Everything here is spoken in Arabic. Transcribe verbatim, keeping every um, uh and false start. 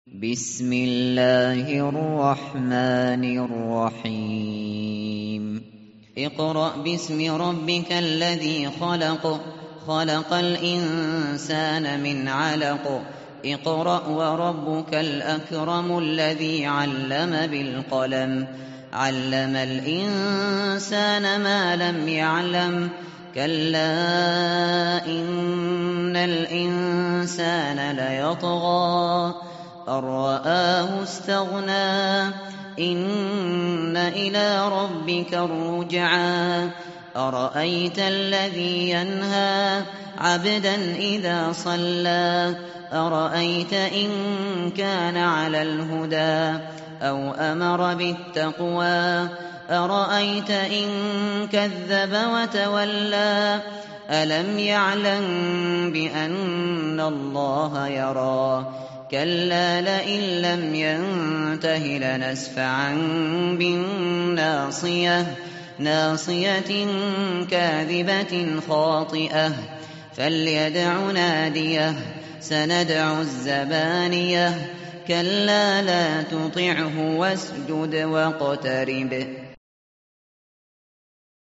بسم الله الرحمن الرحيم اقرأ باسم ربك الذي خلق خلق الإنسان من علق اقرأ وربك الأكرم الذي علم بالقلم علم الإنسان ما لم يعلم كلا إن الإنسان ليطغى أن رآه استغنى إن إلى ربك الرجعى أرأيت الذي ينهى عبدا إذا صلى أرأيت إن كان على الهدى أو أمر بالتقوى أرأيت إن كذب وتولى ألم يعلم بأن الله يرى كلا لئن لم ينته لنسفعا بالناصية ناصية كاذبة خاطئة فليدع ناديه سندع الزبانية كلا لا تطعه واسجد واقترب